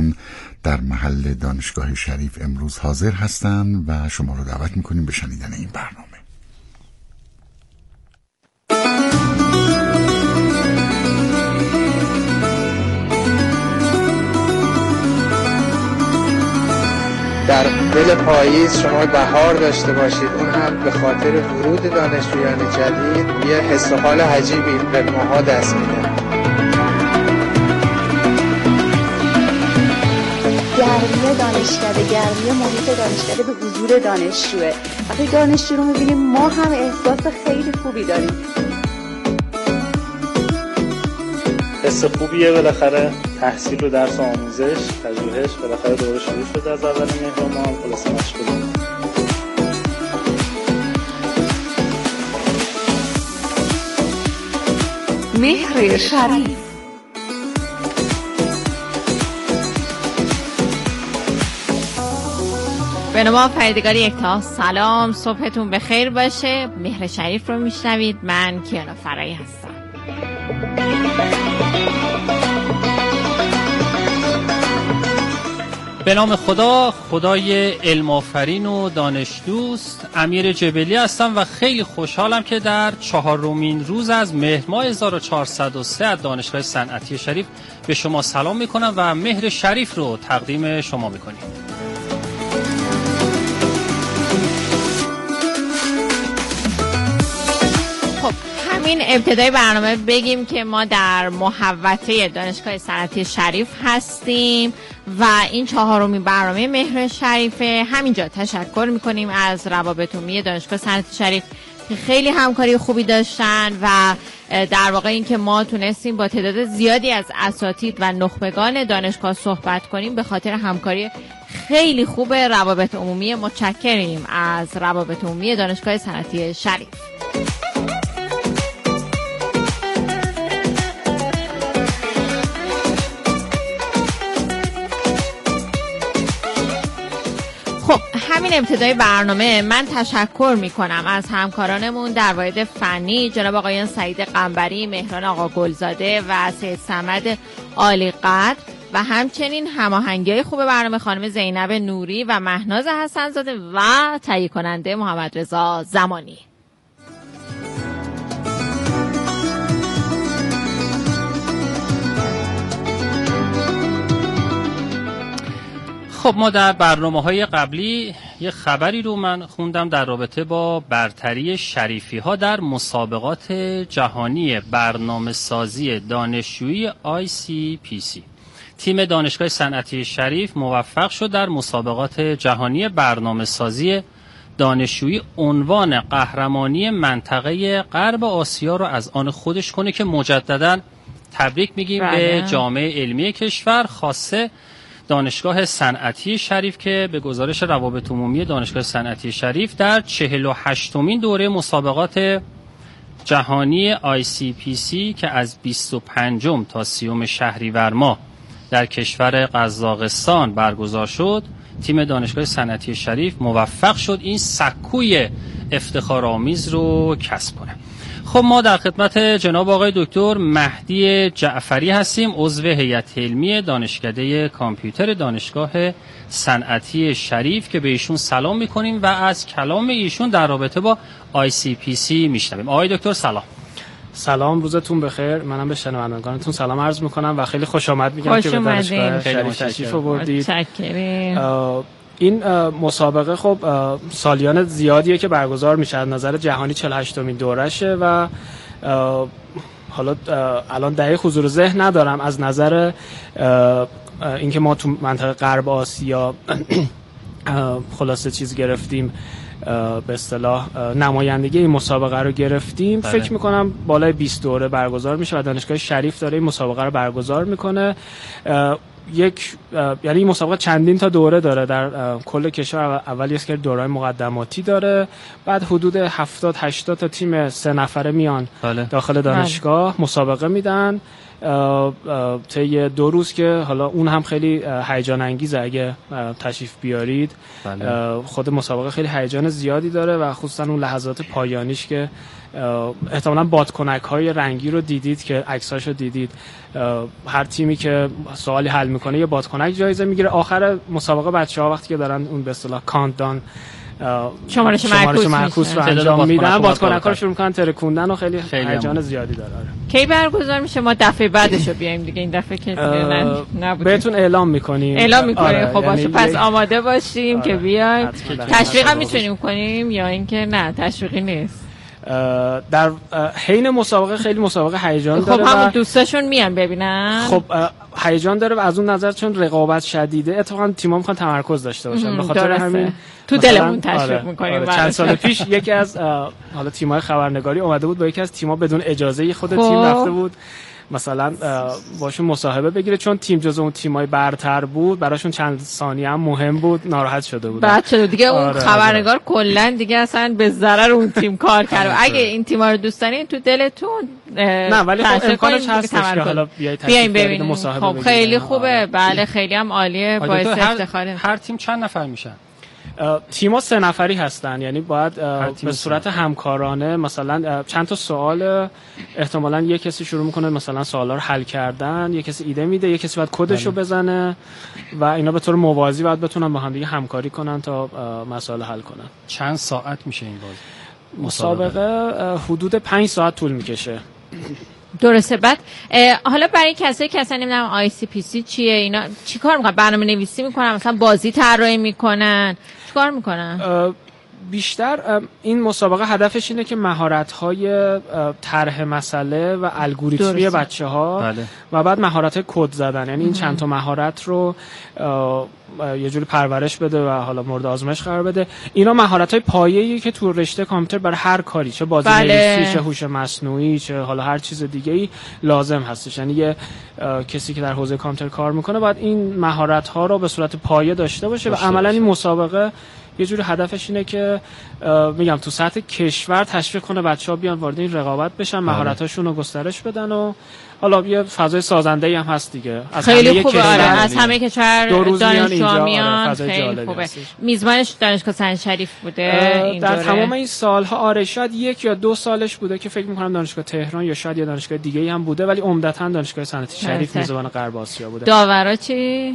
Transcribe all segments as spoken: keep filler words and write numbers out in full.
در محل دانشگاه شریف امروز حاضر هستند و شما رو دعوت میکنیم به شنیدن این برنامه. در دل پاییز شما بهار داشته باشید، اون هم به خاطر ورود دانشجویان جدید یه حس و حال عجیبی به ماها دست میده. گرمی دانشکده، گرمی محیط دانشکده به حضور دانشجوه. وقتی دانشجو رو میبینیم ما هم احساس خیلی خوبی داریم. حس خوبیه، بالاخره تحصیل و درس و آموزش، پژوهش بالاخره دوباره شروع شده از اول مهر ما هم خلاصه مشغولیم. مهر شریف. به نام فرهیدگار یکتا، سلام، صبحتون بخیر باشه. مهر شریف رو میشنوید، من کیانا فرایی هستم. به نام خدا، خدای علم آفرین و دانش دوست، امیر جبلی هستم و خیلی خوشحالم که در چهارمین روز از مهر ماه هزار و چهارصد و سه از دانشگاه صنعتی شریف به شما سلام میکنم و مهر شریف رو تقدیم شما میکنیم. همین ابتدای برنامه بگیم که ما در محوطه دانشگاه صنعتی شریف هستیم و این چهارمین برنامه مهر شریفه. همینجا تشکر میکنیم از روابط عمومی دانشگاه صنعتی شریف که خیلی همکاری خوبی داشتن و در واقع این که ما تونستیم با تعداد زیادی از اساتید و نخبگان دانشگاه صحبت کنیم به خاطر همکاری خیلی خوب روابط عمومی. متشکریم از روابط عمومی دانشگاه صنعتی شریف. خب همین ابتدای برنامه من تشکر میکنم از همکارانمون در واحد فنی، جناب آقایان سعید قنبری، مهران آقا گلزاده و سید صمد عالی قدر و همچنین هماهنگی خوب برنامه خانم زینب نوری و مهناز حسن‌زاده و تهیه کننده محمد رضا زمانی. خب ما در برنامه‌های قبلی یه خبری رو من خوندم در رابطه با برتری شریفی ها در مسابقات جهانی برنامه سازی دانشجویی آی سی پی سی. تیم دانشگاه صنعتی شریف موفق شد در مسابقات جهانی برنامه سازی دانشجویی عنوان قهرمانی منطقه غرب آسیا رو از آن خودش کنه که مجدداً تبریک میگیم به جامعه علمی کشور، خاصه دانشگاه صنعتی شریف که به گزارش روابط عمومی دانشگاه صنعتی شریف در چهل و هشتمین دوره مسابقات جهانی آی سی پی سی که از بیست و پنجم تا سیوم شهریور ماه در کشور قزاقستان برگزار شد، تیم دانشگاه صنعتی شریف موفق شد این سکوی افتخارآمیز رو کسب کنه. خب ما در خدمت جناب آقای دکتر مهدی جعفری هستیم، عضو هیئت علمی دانشکده کامپیوتر دانشگاه صنعتی شریف که به ایشون سلام میکنیم و از کلام ایشون در رابطه با آی سی پی سی میشنویم. آقای دکتر سلام. سلام، روزتون بخیر. منم به شنوندگانتون سلام عرض میکنم و خیلی خوش آمد میگم که به دانشگاه شریف تشریف آوردید. متشکرم. این مسابقه خب سالیان زیادیه که برگزار میشه، از نظر جهانی چهل و هشتمین دورشه و حالا الان دقیق حضور ذهن ندارم، از نظر اینکه ما تو منطقه غرب آسیا خلاصه چیز گرفتیم، به اصطلاح نمایندگی این مسابقه رو گرفتیم. بله. فکر میکنم بالای بیست دوره برگزار میشه و دانشگاه شریف داره این مسابقه رو برگزار میکنه. یک یعنی این مسابقه چندین تا دوره داره در کل کشور. اول یک سری دوره‌های مقدماتی داره، بعد حدود هفتاد هشتاد تا تیم سه نفره میان بله. داخل داشگاه بله. مسابقه میدن طی دو روز که حالا اون هم خیلی هیجان انگیزه اگه تشریف بیارید. بله. خود مسابقه خیلی هیجان زیادی داره و خصوصا اون لحظات پایانیش که احتمالاً بادکنک های رنگی رو دیدید که عکساش رو دیدید. هر تیمی که سوالی حل میکنه یه بادکنک جایزه میگیره. آخر مسابقه بچه‌ها وقتی که دارن اون به اصطلاح کانت دان شمارش معکوس, معکوس رو انجام میدن، بادکنک‌ها رو شروع میکنن ترکوندن و خیلی هیجان زیادی داره. کی برگزار میشه؟ ما دفعه بعدش رو بیایم دیگه، این دفعه که نبود بهتون اعلام میکنیم. اعلام میکنیم. آره. خب باشه، یعنی پس آماده باشیم. آره. که بیایم. تشویق هم میتونیم کنیم یا اینکه نه تشویقی نیست؟ در حین مسابقه خیلی مسابقه هیجان داره. خب همون دوستاشون میان ببینن. خب هیجان داره و از اون نظر چون رقابت شدیده اتفاقا تیم‌ها میخوان تمرکز داشته باشن. به خاطر همین تو دلمون تشویق آره، می‌کنیم. آره، چند سال پیش یکی از حالا تیم‌های خبرنگاری اومده بود با یکی از تیم‌ها بدون اجازه خود خب. تیم رفته بود مثلا باشون مصاحبه بگیره، چون تیم جزو اون تیمای برتر بود براشون چند ثانیه هم مهم بود، ناراحت شده بود. بعد شده دیگه اون آره خبرنگار آره. کلا دیگه اصلا به ضرر اون تیم کار کرد. آره. اگه این تیم‌ها رو دوست دارین تو دلتون نه ولی خب امکانش هست که حالا بیاین ببینید مصاحبه خب خیلی خوبه. بله خیلی هم عالیه، باعث افتخاره. هر تیم چند نفر میشن؟ تیم‌ها سه نفری هستن، یعنی باید به صورت همکارانه مثلا چند تا سوال احتمالاً یک کسی شروع میکنه مثلا سوالا رو حل کردن، یک کسی ایده میده، یک کسی باید کدش رو بزنه و اینا به طور موازی باید بتونن با هم دیگه همکاری کنن تا مسائل حل کنن. چند ساعت میشه این باز؟ مسابقه حدود پنج ساعت طول میکشه. درسته. بعد حالا برای کسایی که اصلا نمیدونم آی سی پی سی چیه، اینا چیکار میکنن؟ برنامه نویسی میکنن، مثلا بازی طراحی میکنن، چیکار میکنن؟ بیشتر این مسابقه هدفش اینه که مهارت‌های طرح مسئله و الگوریتمی بچه‌ها بله. و بعد مهارت کد زدن، یعنی این چند تا مهارت رو یه جوری پرورش بده و حالا مورد آزمایش قرار بده. اینا مهارت‌های پایه‌ای که تو رشته کامپیوتر برای هر کاری، چه بازی بله. نویسی، چه هوش مصنوعی، چه حالا هر چیز دیگه‌ای لازم هستش. یعنی یه کسی که در حوزه کامپیوتر کار میکنه باید این مهارت‌ها رو به صورت پایه داشته باشه و عملاً این مسابقه یه جوری هدفش اینه که میگم تو سطح کشور تشویق کنه بچه‌ها بیان وارد این رقابت بشن، مهارتاشون رو گسترش بدن و حالا یه فضای سازنده‌ای هم هست دیگه. از خیلی خوبه. آره از همه کشور دانشجوها میان. خیلی خوبه. میزبانش دانشگاه سن شریف بوده این در تمام این سالها. آره شاید یک یا دو سالش بوده که فکر می‌کنم دانشگاه تهران یا شاید یه دانشگاه دیگه‌ای هم بوده، ولی عمدتاً دانشگاه صنعتی شریف میزبان غرب آسیا بوده. داورا چی؟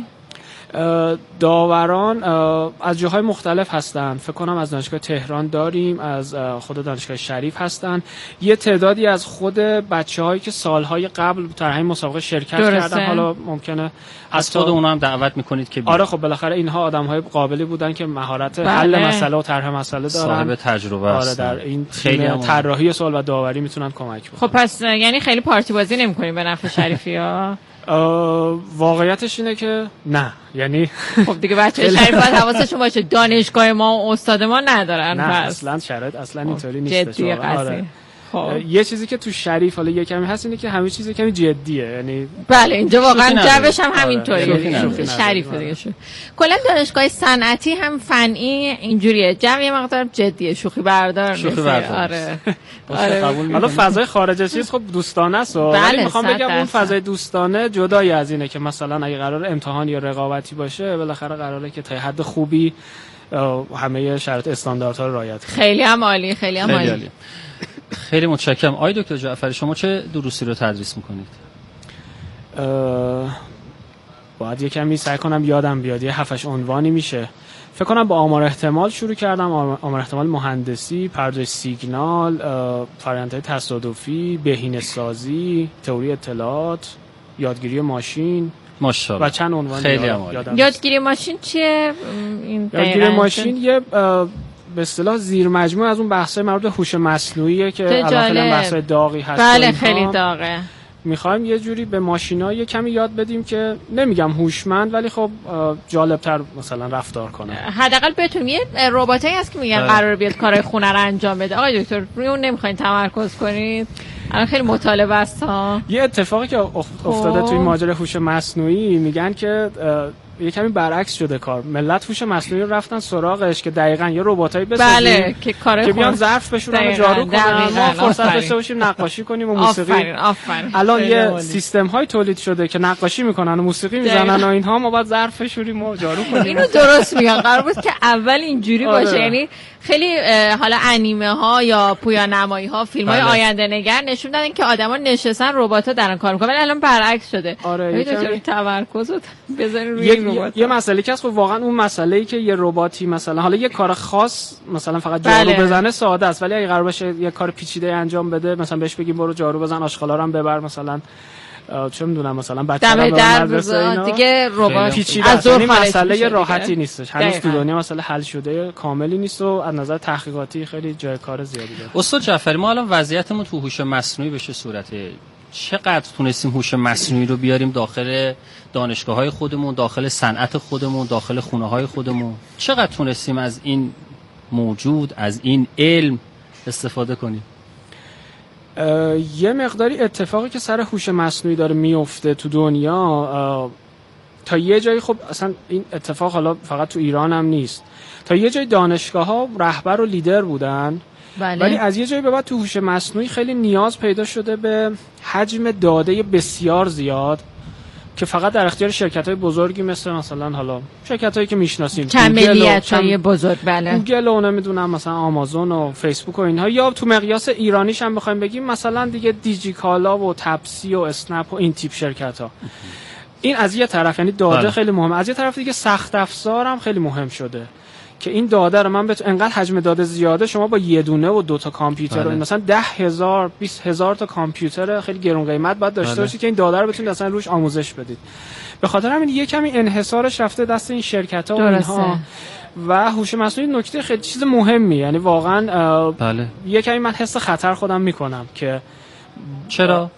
داوران از جاهای مختلف هستن. فکر کنم از دانشگاه تهران داریم، از خود دانشگاه شریف هستن، یه تعدادی از خود بچه‌هایی که سالهای قبل در همین مسابقه شرکت درسته. کردن. حالا ممکنه از خود اونها هم دعوت میکنید که بیان. آره خب بالاخره اینها آدم‌های قابلی بودن که مهارت بله. حل مسئله و طرح مسئله دارن، صاحب تجربه هستن. آره در این تیم طراحی سوال و داوری میتونن کمک بکنن. خب پس یعنی خیلی پارتی بازی نمی‌کنیم به نفع شریفی‌ها؟ واقعیتش اینه که نه، یعنی خب دیگه بچه شریف باید حواسشون باشه دانشگاه ما و استاد ما ندارن. نه اصلا شرایط اصلا اینطوری نیست. جدیه قضیه. خب یه چیزی که تو شریف حالا یه کمی هست اینه که همه چیز کمی جدیه، یعنی بله اینجا واقعا جوش هم همینطوریه. شریف دیگه شو کلا دانشگاه صنعتی هم فنی اینجوریه، جو یه مقدار جدیه، شوخی بردار نیست. شوخی بردار. آره آره. حالا فضای خارج چیز خب دوستانه است، ولی میخوام بگم اون فضای دوستانه جدای از اینه که مثلا اگه قرار امتحان یا رقابتی باشه بالاخره قراره که تا حد خوبی همه شرایط استانداردها رو رعایت کنه. خیلی هم عالی، خیلی هم عالی. خیلی متشکرم. آقای دکتر جعفری شما چه دروسی رو تدریس میکنید؟ باید یه کمی سعی کنم یادم بیاد، یه هفتش عنوانی میشه. فکر کنم با آمار احتمال شروع کردم، آمار احتمال مهندسی، پردازش سیگنال، فرآیندهای تصادفی، بهینه‌سازی، تئوری اطلاعات، یادگیری ماشین ماشاءالله و چند عنوان خیلی یادم. یادگیری ماشین چیه؟ این یادگیری ماشین یه به اصطلاح زیر مجموعه از اون بحث‌های مربوط به هوش مصنوعیه که الان بحث‌های داغی هست. بله خیلی داغه. میخوایم یه جوری به ماشینا یه کمی یاد بدیم که نمیگم هوشمند ولی خب جالبتر مثلا رفتار کنه. حداقل بتونیم. یه رباتایی هست که میگن قرار بیاد کارهای خونه رو انجام بده. آقای دکتر روی اون نمیخواین تمرکز کنید؟ الان خیلی مطالبه است ها. یه اتفاقی که افتاده توی ماجرای هوش مصنوعی میگن که یه کمی برعکس شده کار. ملت هوش مصنوعی رو رفتن سراغش که دقیقاً یه رباتایی بسازیم بله که کار که بیان ظرف بشورن و جارو کنن، ما فرصت داشته باشیم نقاشی کنیم و موسیقی. آفرین آفرین. الان یه سیستم های تولید شده که نقاشی میکنن و موسیقی میزنن و اینها، ما باید ظرف بشوریم و جارو کنیم. اینو درست میگن. قرار بود که اول اینجوری باشه. آره. یعنی خیلی حالا انیمه ها یا پویا نمایی ها، فیلم های بله. آینده نگر نشون دادن که آدما نشستن ربات ها دارن کار میکنن، ولی الان برعکس شده. آره یه تمرکز رو بذارین روی این ربات. یه مسئله که خب واقعا اون مسئله‌ای که یه رباتی مثلا حالا یه کار خاص مثلا فقط جارو بله. بزنه ساده است، ولی اگه قرار باشه یه کار پیچیده انجام بده، مثلا بهش بگیم برو جارو بزن، آشغالا رو هم ببر، مثلا چه میدونم مثلا بچه‌ها رو ببر مدرسه، دیگه ربات پیچیده است. این مسئله راحتی نیستش، هنوز تو دنیا مسئله حل شده کاملی نیست و از نظر تحقیقاتی خیلی جای کار زیادی داره. استاد جعفری، ما الان وضعیتمون تو هوش مصنوعی بشه صورته، چقدر تونستیم هوش مصنوعی رو بیاریم داخل دانشگاه‌های خودمون، داخل صنعت خودمون، داخل خونه‌های خودمون؟ چقدر تونستیم از این موجود، از این علم استفاده کنیم؟ یه مقداری اتفاقی که سر هوش مصنوعی داره میفته تو دنیا تا یه جایی، خب اصلا این اتفاق حالا فقط تو ایران هم نیست، تا یه جایی دانشگاه‌ها رهبر و لیدر بودن بله. ولی از یه جایی به بعد تو هوش مصنوعی خیلی نیاز پیدا شده به حجم داده بسیار زیاد که فقط در اختیار شرکت‌های بزرگی مثل مثلا حالا شرکت‌هایی که میشناسیم، کمالیت‌های بزرگ بله، گوگل و نمیدونم مثلا آمازون و فیسبوک و اینها، یا تو مقیاس ایرانیش هم بخوایم بگیم مثلا دیگه دیجیکالا و تپسی و اسنپ و این تیپ شرکت‌ها. این از یه طرف یعنی داده بله. خیلی مهمه. از یه طرف دیگه سخت افزار هم خیلی مهم شده که این داده رو من بتونم، انقدر حجم داده زیاده، شما با یه دونه و دو تا کامپیوتر بله. مثلا ده هزار بیست هزار تا کامپیوتر خیلی گرون قیمت باید داشته بله. باشید که این داده رو بتونید اصلا روش آموزش بدید. به خاطر همین یه کمی انحصارش رفته دست این شرکت‌ها و اینها. و هوش مصنوعی نکته خیلی چیز مهمی، یعنی واقعا بله. یه کمی من حس خطر خودم میکنم که چرا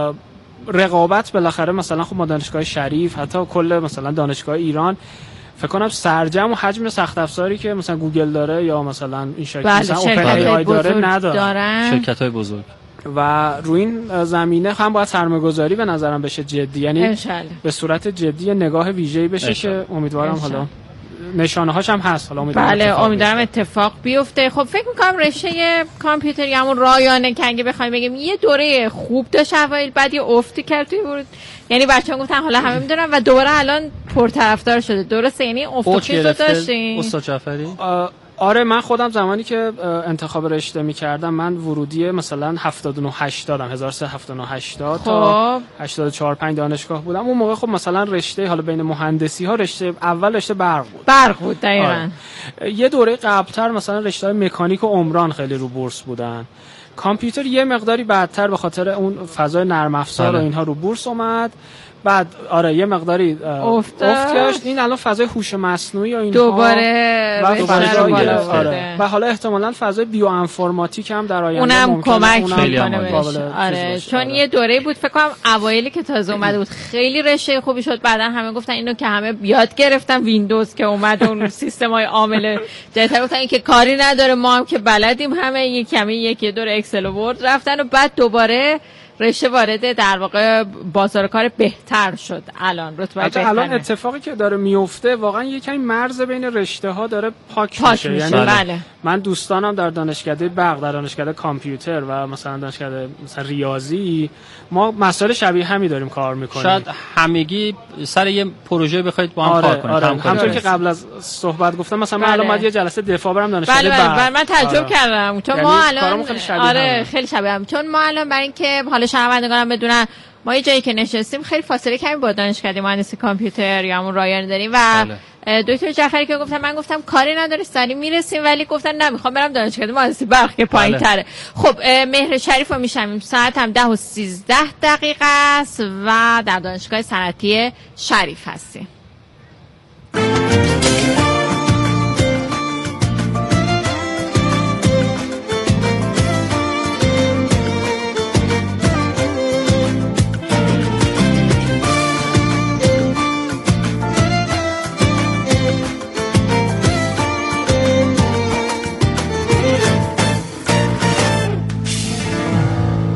رقابت بالاخره مثلا خب ما دانشگاه شریف، حتی کل مثلا دانشگاه ایران فکر کنم سرجم و حجم سخت افزاری که مثلا گوگل داره یا مثلا این شرکت بله مثلا اوپن ای آی داره نداره، شرکت‌های بزرگ. و روی این زمینه هم باید سرمایه‌گذاری به نظرم بشه جدی، یعنی انشالله. به صورت جدی نگاه ویژه‌ای بشه انشالله. که امیدوارم انشالله. حالا نشانه هاش هم هست، حالا امیدوارم بله امیدوارم اتفاق بیفته. خب فکر می‌کنم رشته کامپیوتری همون رایانه که اگه بخوایم بگیم یه دوره خوب داشت اوایل، بعد یه افتی کرد توی ورود، یعنی بچه‌ها گفتن حالا همه می‌دونن و دوباره الان پرطرفدار شده. درسته، یعنی افتی رو داشتیم. استاد جعفری آره من خودم زمانی که انتخاب رشته می‌کردم من ورودی مثلا هفتاد و نه هشتاد هزار و سیصد و هفتاد و نه هشتاد خب. تا هشتاد و چهار پنج دانشگاه بودم. اون موقع خب مثلا رشته حالا بین مهندسی ها رشته اول رشته برق بود. برق بود دقیقاً. آره. یه دوره قبل‌تر مثلا رشته مکانیک و عمران خیلی رو بورس بودن. کامپیوتر یه مقداری بعدتر به خاطر اون فضای نرم افزار و اینها رو بورس اومد. بعد آره یه مقداری افت گشت. این الان فضای هوش مصنوعی و اینها دوباره و فضای آره. و حالا احتمالاً فضای بیو انفورماتیک هم در آینده اونم کمک می‌کنه بشه. آره چون آره. یه دوره بود فکر کنم اوایلی که تازه اومده بود خیلی رشته خوبی شد، بعدن همه گفتن اینو که همه یاد گرفتن، ویندوز که اومد اون سیستم‌های عامل جدید گفتن این که کاری نداره، ما هم که بلدیم همه یک کمی یکی دوره اکسل و ورد رفتن و بعد دوباره رشته وارد در واقع بازار کار بهتر شد. الان رتبه بهتره. الان اتفاقی که داره میفته واقعا یه کمی مرز بین رشته ها داره پاک, پاک میشه, میشه. یعنی بله. من دوستانم در دانشکده برق، در دانشکده کامپیوتر و مثلا دانشکده مثلا ریاضی ما مسائل شبیه همین داریم کار میکنیم. شاید همگی سر یه پروژه بخواید با هم آره، کار کنید. آره. همونطور که قبل از صحبت گفتم مثلا بله. من الان باید یه جلسه دفاع برم دانشکده بله برق. بله من تعجب آره. کردم چون یعنی ما الان خیلی شبیه آره هم. خیلی شبیه هم. چون ما الان برای اینکه حالا شنوندگانم بدونن ما یه جایی که نشستیم خیلی فاصله کمی با دانشکده مهندسی کامپیوتر یا همون رایانه داریم و بله. دکتر جعفری که گفتم من گفتم کاری نداره سری میرسیم، ولی گفتن نه میخوام برم دانشکده مهندسی برق که پایین تره. خب مهر شریف رو میشنویم، ساعت هم ده و سیزده دقیقه است و در دانشگاه صنعتی شریف هستیم.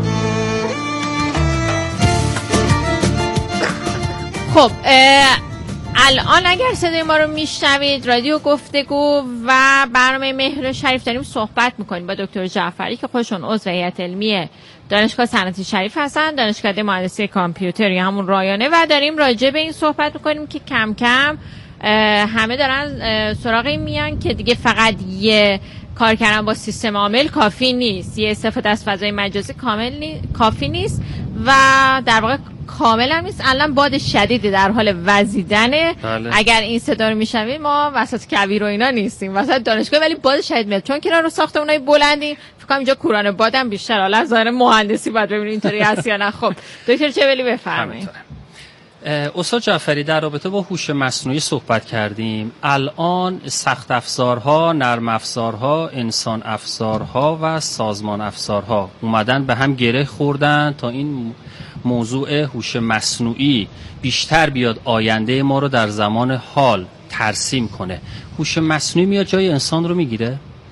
خب الان اگر صدای ما رو میشنوید، رادیو گفتگو و برنامه مهر شریف داریم صحبت میکنیم با دکتر جعفری که خودشون عضو هیئت علمی دانشگاه صنعتی شریف هستن، دانشکده مهندسی کامپیوتر یا همون رایانه، و داریم راجع به این صحبت میکنیم که کم کم همه دارن سراغ این میان که دیگه فقط یه کار کردن با سیستم عامل کافی نیست، یه استفاده از فضای مجازی کامل نی... کافی نیست و در واقع کامل هم نیست. الان باد شدیدی در حال وزیدنه. بله. اگر این صدا رو میشنوید ما وسط کویر و اینا نیستیم، وسط دانشگاه، ولی باد شدید میاد چون کنار رو ساختمونای بلندی. فکر کنم اینجا کوران بادم بیشتر، حالا از ظاهر مهندسی باید ببینید اینطوری هست یا نه. خب دکتر چبلی بفرمایید. استاد جعفری در رابطه با هوش مصنوعی صحبت کردیم. الان سخت افزارها، نرم افزارها، انسان افزارها و سازمان افزارها اومدن به هم گره خوردن تا این موضوع هوش مصنوعی بیشتر بیاد آینده ما رو در زمان حال ترسیم کنه. هوش مصنوعی میاد جای انسان رو میگیره؟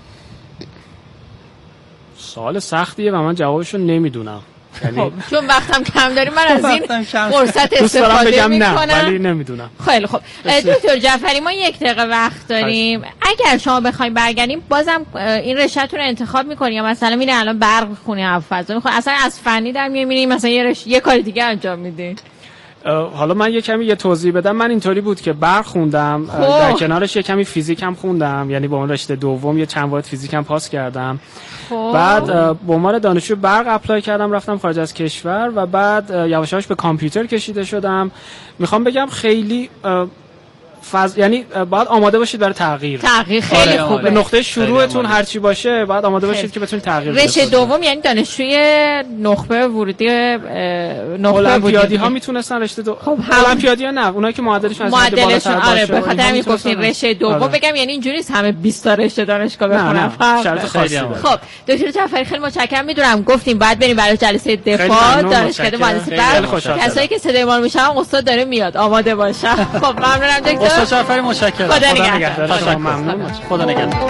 سوال سختیه و من جوابشو نمیدونم. خب چون وقتم کم داریم من از این فرصت استفاده میکنم ولی نمیدونم. خیلی خب دکتر جعفری ما یک دقیقه وقت داریم. اگر شما بخواید برگردیم بازم این رشته‌تون رو انتخاب میکنید یا مثلا میرین الان برق خونه هوافضا میخواید اصلا از فنی در میرین مثلا یه رش... یه کار دیگه انجام میدین؟ حالا من یه کمی یه توضیح بدم. من اینطوری بود که برق خوندم، در کنارش یه کمی فیزیک هم خوندم، یعنی با اون رشته دوم یه چند واحد فیزیک هم پاس کردم. خوب. بعد به عنوان دانشجو برق اپلای کردم، رفتم خارج از کشور و بعد یواش یواش به کامپیوتر کشیده شدم. میخوام بگم خیلی فاز... یعنی باید آماده باشید برای تغییر. تغییر خیلی آره خوبه. به نقطه شروعتون هر چی باشه باید آماده باشید که بتونید تغییر بدید. رشته دوم یعنی دانشجوی نخبه ورودی نخبه المپیادی ها میتونستن رشته دو خب المپیادی ها نه، اونایی که معدلشون از حد بالاتر باشه. آره به خاطر همین گفتین رشته دوم. آره. بگم یعنی اینجوری نیست همه بیست تا رشته دانشگاه بخونن. شرط خاصی. خب دکتر جعفری خیلی متشکرم. میدونم گفتیم بعد بریم برای جلسه دفاع دانشکده مهندسی برق. کسایی که صدای ما رو میشنون استاد داره میاد آماده باشن. خب ممنونم دکتر. استاد جعفری متشکرم. خدا نگهدار. ممنون. خدا نگهدار.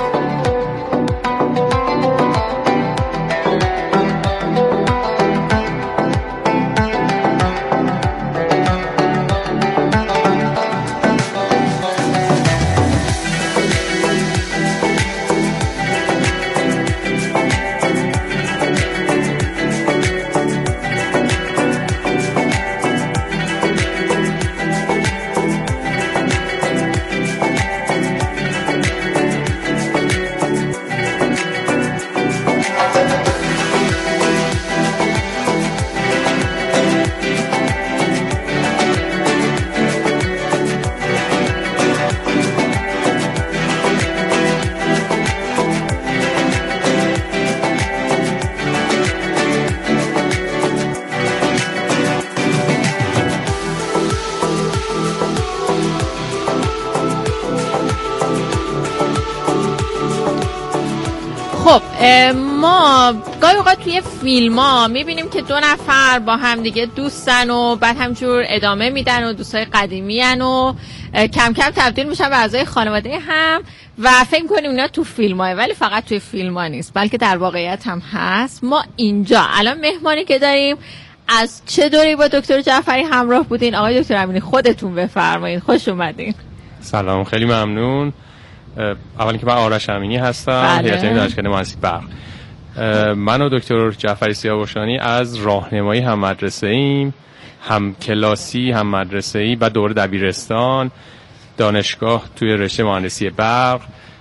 خب ما گاهی اوقات توی فیلم ها میبینیم که دو نفر با هم دیگه دوستن و بعد همجور ادامه میدن و دوستای قدیمی هن و کم کم تبدیل میشن به اعضای خانواده هم و فکر کنیم اینا تو فیلم های، ولی فقط توی فیلم ها نیست بلکه در واقعیت هم هست. ما اینجا الان مهمانی که داریم از چه دوری با دکتر جعفری همراه بودین؟ آقای دکتر امینی خودتون بفرمایید. خوش اومدین. سلام، خیلی ممنون. اولی که من آرش امینی هستم، هیئت علمی دانشکده مهندسی برق. من و دکتر جعفری سیاوشانی از راهنمایی هم مدرسه ایم، هم کلاسی، هم مدرسه ای و دوره دبیرستان، دانشگاه توی رشته مهندسی برق.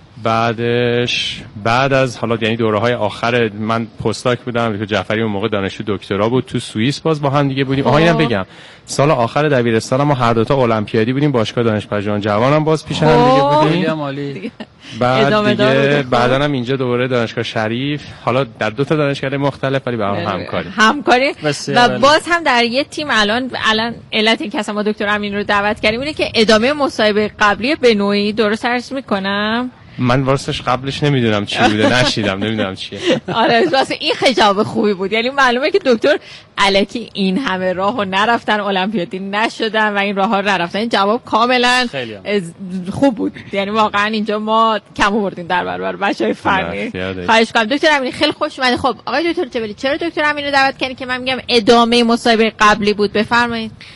بعدش بعد از حالا یعنی دوره‌های آخر من پستاک بودم، دکتر جعفری اون موقع دانشجو دکترا بود، تو سوئیس باز با هم دیگه بودیم. آها اینم بگم سال آخر دبیرستان ما هر دو تا المپیادی بودیم، باشگاه دانشپژوهان جوان هم باز پیش هم دیگه بودیم. بعد دیگه بعدن هم اینجا دوره دانشگاه شریف، حالا در دو تا دانشکده مختلف ولی با هم همکاری همکاری و باز هم در یه تیم. الان الان علت این که اصلا ما دکتر امین رو دعوت کردیم اینه که ادامه مصاحبه قبلی به نوعی درست عرض میکنم. من واسش قبلش نمیدونم چی بوده، نشیدم، نمیدونم چیه. آره واسه این خجاب خوبی بود، یعنی معلومه که دکتر الکی این همه راهو نرفتن، المپیادی نشدن و این راهها نرفتن. این جواب کاملا خوب بود، یعنی واقعا اینجا ما کم آوردیم در برابر بچهای فنی. خواهش می‌کنم دکتر امینی خیلی خوش اومدید. خب آقای دکتر جبلی چرا دکتر امینی رو دعوت کردین که من میگم ادامه مصاحبه قبلی بود؟ بفرمایید.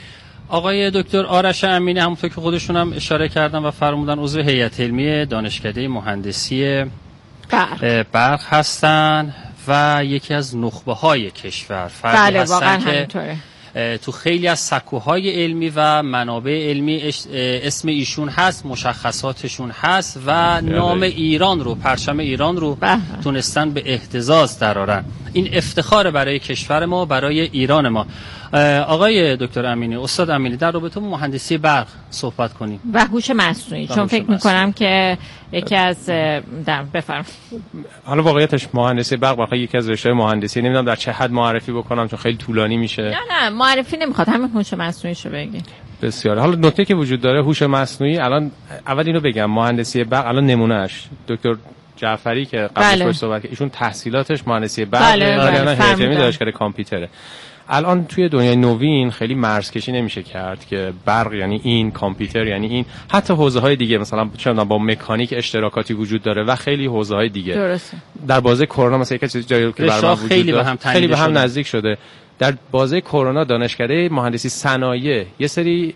آقای دکتر آرش امینی همونطور که خودشون هم اشاره کردن و فرمودن عضو هیئت علمی دانشکده مهندسی برق, برق هستن و یکی از نخبه های کشور. فردی بله هستن که همینطوره. تو خیلی از سکوهای علمی و منابع علمی اسم ایشون هست، مشخصاتشون هست و نام ایران رو، پرچم ایران رو تونستن به اهتزاز درارن. این افتخار برای کشور ما، برای ایران ما. آقای دکتر امینی، استاد امینی، در رابطه با مهندسی برق صحبت کنیم و هوش مصنوعی، چون فکر میکنم که یکی از در بفرم حالا واقعیتش مهندسی برق واقعا یکی از رشته مهندسی، نمیدونم در چه حد معرفی بکنم چون خیلی طولانی میشه. نه نه معرفی نمیخواد، همین هوش مصنوعی شو بگید. بسیار. حالا نکته که وجود داره هوش مصنوعی، الان اول اینو بگم، مهندسی برق الان نمونهش دکتر جعفری که قبلش بله. صحبت کرد، ایشون تحصیلاتش مهندسی برق بله بله هیئت علمی دانشکده کامپیوتره. الان توی دنیای نوین خیلی مرزکشی نمیشه کرد که برق یعنی این، کامپیوتر یعنی این، حتی حوزه‌های دیگه مثلا چه با مکانیک اشتراکاتی وجود داره و خیلی حوزه‌های دیگه. درسته. در بازه کرونا مثلا یک چیز جایی که برام وجود خیلی داره به هم خیلی به هم نزدیک شده. در بازه کرونا دانشکده مهندسی صنایع یه سری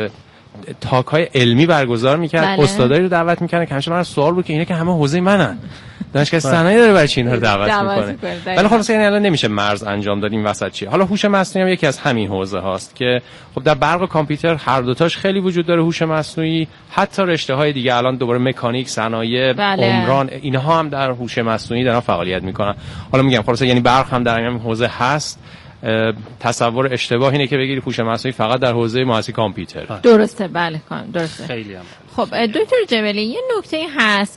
تاک‌های علمی برگزار می‌کرد، بله. استادایی رو دعوت می‌کردن که همیشه من سوال بود که اینا که همه حوزه منن. دانشگاه صنایع داره برای چی اینا رو دعوت می‌کنه؟ ولی خلاص یعنی الان نمیشه مرز انجام داد این وسط چیه. حالا هوش مصنوعی هم یکی از همین حوزه هاست که خب در برق و کامپیوتر هر دو تاش خیلی وجود داره هوش مصنوعی، حتی رشته‌های دیگه الان دوباره مکانیک، صنایع، بله. عمران، اینها هم در هوش مصنوعی دارن فعالیت می‌کنن. حالا میگم خلاص یعنی برق هم در همین حوزه هست. تصور اشتباه اینه که بگیری هوش مصنوعی فقط در حوزه مهندسی کامپیوتر. درسته بله درسته. خیلی هم. خب دکتر جبلی یه نکته هست،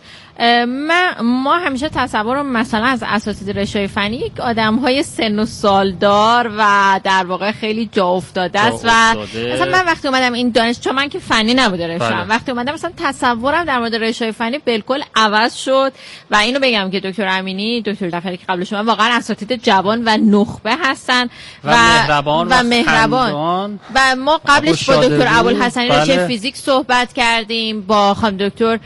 ما ما همیشه تصور مثلا از اساتید رشته فنی یک آدم‌های سن و سالدار و در واقع خیلی جا افتاده است و مثلا من وقتی اومدم این دانش، چون من که فنی نبوده رشته‌ام، وقتی اومدم مثلا تصورم در مورد رشته فنی بالکل عوض شد و اینو بگم که دکتر امینی، دکتر جعفری که قبل شما واقعا اساتید جوان و نخبه هستن و و مهربان و, و مهربان و ما قبلش با دکتر ابوالحسنی بله. رشته فیزیک صحبت کردیم، با خانم دکتر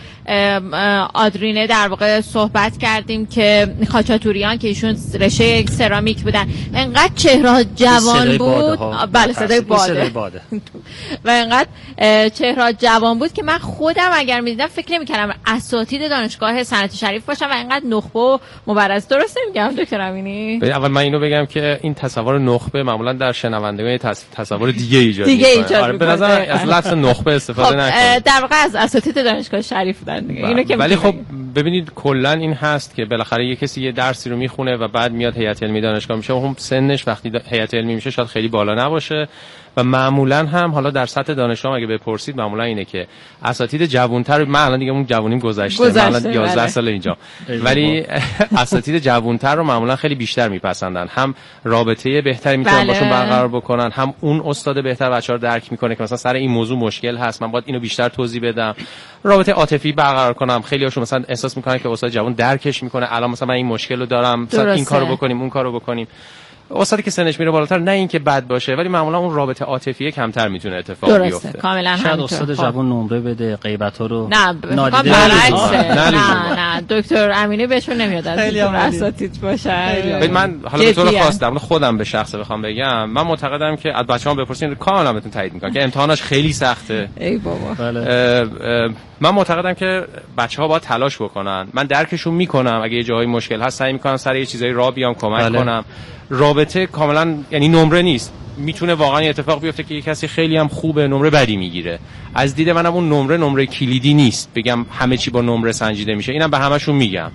آدرینه در واقع صحبت کردیم که خاچاتوریان که ایشون رشته سرامیک بودن، انقدر چهره جوان بود، بله صدای باده, باده. و انقدر چهره جوان بود که من خودم اگر میدیدم فکر نمی‌کردم اساتید دانشگاه صنعتی شریف باشن و انقدر نخبه و مبرز. درست نمیگم دکتر امینی؟ اول من اینو بگم که این تصور نخبه معمولا در شنوندگان تصور دیگه ایجاد دیگه ایجاد آره به نظر از لفظ نخبه استفاده نکنید. در واقع از اساتید دانشگاه شریف بودن دیگه. اینو که ولی خب ببینید کلا این هست که بالاخره یه کسی یه درسی رو میخونه و بعد میاد هیئت علمی دانشگاه میشه و هم سنش وقتی هیئت علمی میشه شاید خیلی بالا نباشه و معمولا هم حالا در سطح دانشگاه اگه بپرسید معمولا اینه که اساتید جوانتر، من الان دیگه اون جوونیم گذشته، من الان یازده سال اینجا، ولی اساتید جوانتر رو معمولا خیلی بیشتر میپسندن، هم رابطه بهتری میتونن بله. باشون برقرار بکنن، هم اون استاد بهتر بچه‌ها رو درک میکنه که مثلا سر این موضوع مشکل هست، من باید اینو بیشتر توضیح بدم، رابطه عاطفی برقرار کنم. خیلی هاشون مثلا احساس میکنن که استاد جوان درکش میکنه، الان مثلا من این مشکل رو دارم، مثلا این کارو بکنیم اون کارو بکنیم. استادی که سنش میره بالاتر نه اینکه بد باشه، ولی معمولا اون رابطه عاطفی کمتر میتونه اتفاق بیفته. کاملا شاید استاد جوان نمره بده غیبت‌ها رو نه نادیده بگیره. نه نه دکتر امینی بهشون نمیاد از دکتر اساتید باشه. من حالا به طور خاص در خودم به شخص بخوام بگم، من معتقدم که از بچه‌ها بپرسین کاملا بهتون تایید میکنم که امتحاناش خیلی سخته. ای بابا. بله. من معتقدم که بچه‌ها باید تلاش بکنن. من درکشون میکنم، اگه یه جایی مشکل هست سعی میکنم سر یه چیزایی راه بیام کمک بله. کنم. رابطه کاملا یعنی نمره نیست، میتونه واقعا اتفاق بیفته که یه کسی خیلی هم خوبه نمره بدی میگیره. از دید منم اون نمره نمره کلیدی نیست بگم همه چی با نمره سنجیده میشه، اینم به همشون میگم.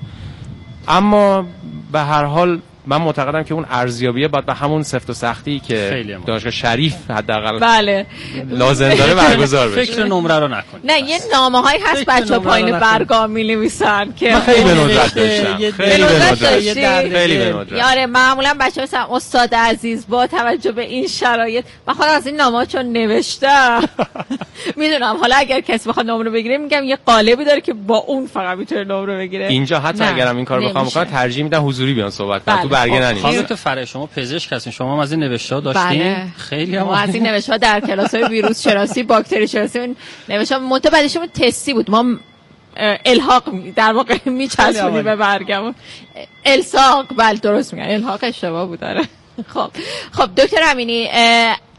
اما به هر حال من معتقدم که اون ارزیابیه باید به همون سفت و سختی که دانشگاه شریف حداقل بله لازم داره برگزار بشه. فکر نمره رو نکنید. نه یه نامه‌هایی هست بچه‌ها پایین برگام می‌نویسن که خیلی به ندرت داشتم. خیلی به ندرت. خیلی به ندرت. یاره معمولا بچه‌ها مثلا استاد عزیز با توجه به این شرایط من خودم از این نامه‌ها چون نوشتم میدونم حالا اگر کسی بخواد نمره بگیره میگم یه قالبی داره که با اون فقط میتونه نمره بگیره. اینجا حتی اگرم این کارو بخوام بکنم ترجیح میدم حضوری بیان صحبت کنم، تو برگه ننویسید. خانم فرح شما پزشک هستین، شما هم از این نوشته‌ها داشتین؟ بله. خیلی هم ما از این نوشته‌ها در کلاس‌های ویروس شناسی، باکتری شناسی اون نوشته‌ها متبادلشون تستی بود، ما الحاق در واقع میچسبونیم به برگمون. الساق بله درست میگن، الحاق اشتباه بود داره. خب خب دکتر امینی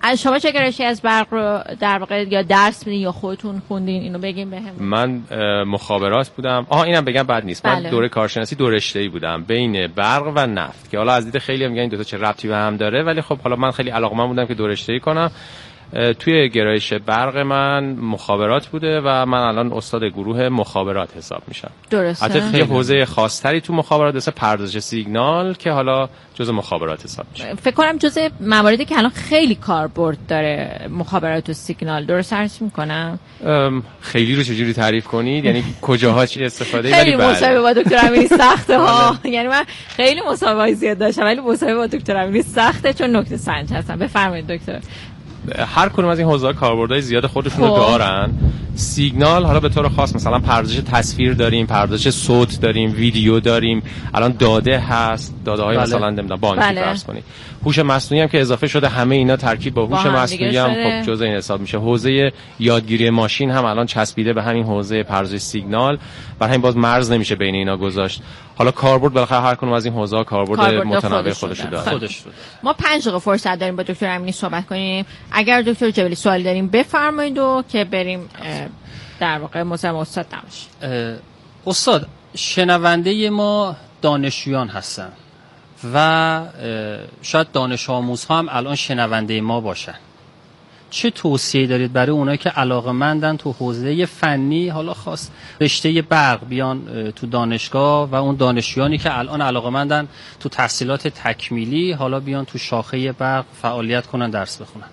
شما چه گرایشی از برق رو در واقع یا درس میدین یا خودتون خوندین؟ اینو بگین بهم. من مخابرات بودم. آها اینم بگم بد نیست. بله. من دوره کارشناسی دو رشته‌ای بودم بین برق و نفت که حالا از دید خیلی میگن این دو تا چه ربطی به هم داره، ولی خب حالا من خیلی علاقه‌مند بودم که دو رشته‌ای کنم. توی گرایش برق من مخابرات بوده و من الان استاد گروه مخابرات حساب میشم. درسته. حتی یه حوزه خاص‌تری تو مخابرات مثل پردازش سیگنال که حالا جزء مخابرات حساب میشه. فکر کنم جزء مواردی که الان خیلی کاربرد داره مخابرات و سیگنال. درست عرض میکنم؟ خیلی رو چجوری تعریف کنید؟ یعنی کجاها چی استفاده؟ ولی خیلی مصاحبه با دکتر امینی سخته ها. یعنی من خیلی مصاحبه‌ای زیاد داشتم ولی مصاحبه با دکتر امینی سخته چون نکته سنج هستن. بفرمایید دکتر. هر کدوم از این حوزه‌ها کاربردهای زیاد خودشون رو دارن. سیگنال حالا به طور خاص مثلا پردازش تصویر داریم، پردازش صوت داریم، ویدیو داریم، الان داده هست، داده‌های بله. مثلا نمیدونم بانکی بله. فرض کنید. هوش مصنوعی هم که اضافه شده، همه اینا ترکیب با هوش مصنوعی هم خب جزء این حساب میشه. حوزه یادگیری ماشین هم الان چسبیده به همین حوزه پردازش سیگنال، برای همین باز مرز نمیشه بین اینا گذاشت. حالا کاربرد بالاخره هر کدوم از این حوزه‌ها کاربرد متنوع خودش داره. خودش ما پنج دقیقه فرصت داریم با دکتر امینی صحبت کنیم. اگر دکتر جبلی سوال داریم بفرمایید و که بریم در واقع مصاحبه استاد نباشه. استاد شنونده ما دانشجویان هستن و شاید دانش آموزها هم الان شنونده ما باشن. چه توصیه دارید برای اونایی که علاقه‌مندن تو حوزه فنی، حالا خاص رشته برق بیان تو دانشگاه و اون دانشجویانی که الان علاقه‌مندن تو تحصیلات تکمیلی حالا بیان تو شاخه برق فعالیت کنن، درس بخونن؟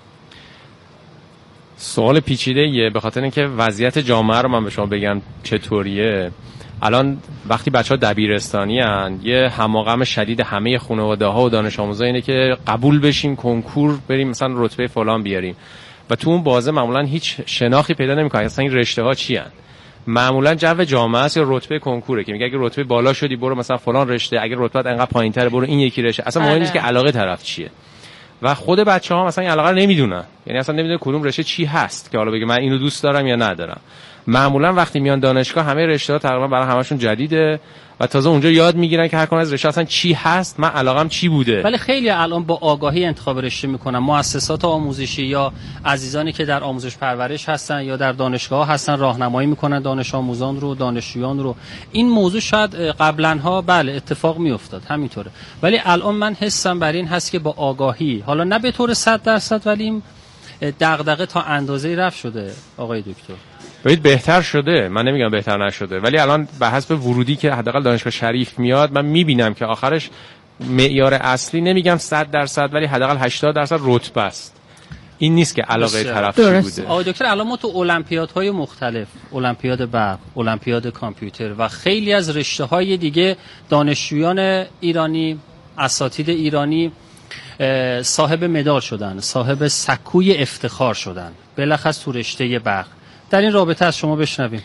سوال پیچیده‌ایه به خاطر اینکه وضعیت جامعه رو من به شما بگم چطوریه. الان وقتی بچه‌ها دبیرستانی ان یه هماغم شدید همه خانواده‌ها و دانش آموزا اینه که قبول بشیم کنکور بریم مثلا رتبه فلان بیاریم و تو اون بازه معمولا هیچ شناختی پیدا نمی‌کنی اصلا این رشته‌ها چی ان. معمولا جو جامعه است یا رتبه کنکوره که میگه اگه رتبه بالا شدی برو مثلا فلان رشته، اگه رتبت انقدر پایین‌تره برو این یکی رشته. اصلا مهم نیست که علاقه طرف چیه. و خود بچه‌ها مثلا این علاقه رو نمیدونن، یعنی اصلا نمیدونه کدوم رشته چی هست که حالا بگه من اینو دوست دارم یا ندارم. معمولا وقتی میان دانشگاه همه رشته‌ها تقریبا برای همشون جدیده و تازه اونجا یاد میگیرن که هر کدوم از رشته اصلا چی هست، من علاقم چی بوده. ولی خیلی الان با آگاهی انتخاب رشته میکنن. مؤسسات آموزشی یا عزیزانی که در آموزش پرورش هستن یا در دانشگاه هستن راهنمایی میکنن دانش آموزان رو، دانشجویان رو. این موضوع شاید قبلنها بله اتفاق میافتاد همینطوره، ولی الان من حسم بر این هست که با آگاهی، حالا نه به طور صد درصد ولی این دغدغه تا اندازه‌ای رفع شده آقای دکتر. ببینید بهتر شده، من نمیگم بهتر نشده، ولی الان به حسب ورودی که حداقل دانشگاه شریف میاد من میبینم که آخرش معیار اصلی نمیگم صد درصد ولی حداقل هشتاد درصد رتبه است. این نیست که علاقه طرف چی بوده. آقای دکتر الان ما تو المپیادهای مختلف، المپیاد برق، المپیاد کامپیوتر و خیلی از رشته‌های دیگه دانشجویان ایرانی، اساتید ایرانی صاحب مدال شدن، صاحب سکوی افتخار شدن، بالاخص تو رشته برق. در این رابطه از شما بشنویم.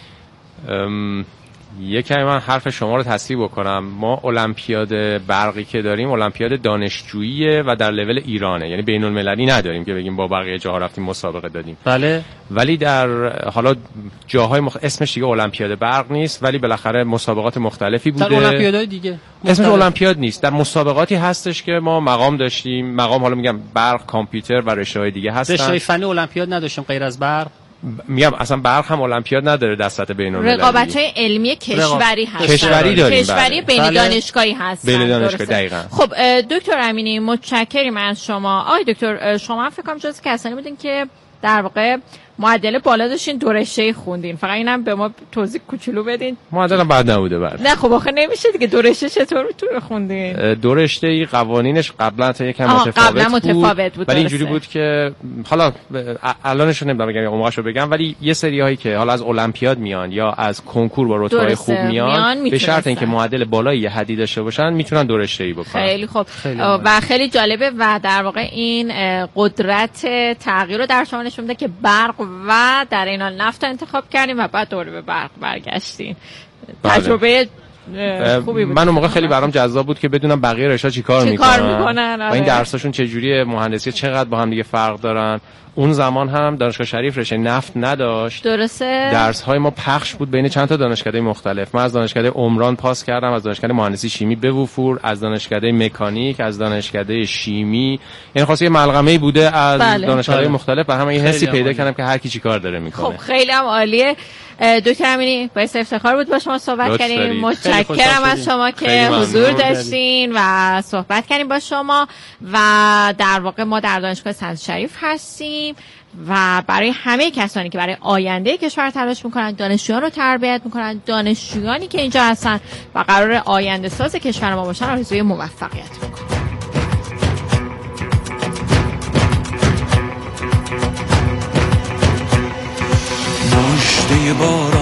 یکی من حرف شما رو تصحیح بکنم. ما المپیاد برقی که داریم المپیاد دانشجوییه و در لول ایرانه، یعنی بین المللی نداریم که بگیم با بقیه جاها رفتیم مسابقه دادیم. بله. ولی در حالا جاهای مخ... اسمش دیگه المپیاد برق نیست ولی بالاخره مسابقات مختلفی بوده. در المپیادهای دیگه اسمش المپیاد نیست، در مسابقاتی هستش که ما مقام داشتیم. مقام حالا میگم برق، کامپیوتر و رشته‌های دیگه هستن. رشته فنی المپیاد نداشتیم غیر از برق. میگم اصلا برق هم المپیاد نداره در سطح بین‌المللی. رقابت‌های علمی کشوری هست. کشوری داریم. کشوری بین دانشگاهی هست. بین دانشگاه دقیقاً. خب دکتر امینی متشکریم از شما. آقای دکتر شما فکر کنم جز کسانی بودین که در واقع معدل بالا داشتین دو رشته خوندین. فقط اینم به ما توضیح کوچولو بدین. معدلم بد نبوده بعد. نه خب آخه نمیشه دیگه دو رشته چطور تو خوندین؟ دو رشته قوانینش قبلا تا یکم متفاوت, قبلا متفاوت بود. ولی اینجوری بود که حالا الانش نمیدونم بگم یا عمقشو بگم ولی یه سریایی که حالا از المپیاد میان یا از کنکور با رتبه خوب میان, میان به شرط اینکه معدل بالایی یه حدی داشته باشن میتونن دو رشته‌ای بکنن. خیلی خوب خیلی و خیلی جالبه و در واقع این قدرت تغییر رو در شما نشون میده که برق و در این حال نفت انتخاب کردیم و بعد دوره به برق برگشتیم. تجربه خوبی بود. من اون موقع خیلی برام جذاب بود که بدونم بقیه رشته‌ها چیکار چی میکنن میکنن و این درساشون چه جوریه، مهندسی چقدر با هم دیگه فرق دارن. اون زمان هم دانشگاه شریف رشته نفت نداشت. درسته. درس های ما پخش بود بین چند تا دانشکده مختلف. من از دانشکده عمران پاس کردم، از دانشکده مهندسی شیمی به وفور، از دانشکده مکانیک، از دانشکده شیمی، یعنی خاصه یه ملغمه‌ای بوده از بله. دانشکده مختلف و همه یه حسی پیدا کردم که هر کی چی کار داره میکنه. خب خیلی هم عالیه. دکتر امینی باعث افتخار بود با شما صحبت کردیم. متشکرم از شما که حضور داشتین و صحبت کردیم با شما و در واقع ما در دانشگاه صنعت شریف هستیم و برای همه کسانی که برای آینده کشور تلاش میکنن، دانشجویان رو تربیت میکنن، دانشجویانی که اینجا هستن و قرار آینده ساز کشور ما باشن، آرزوی موفقیت میکنم. مژده باران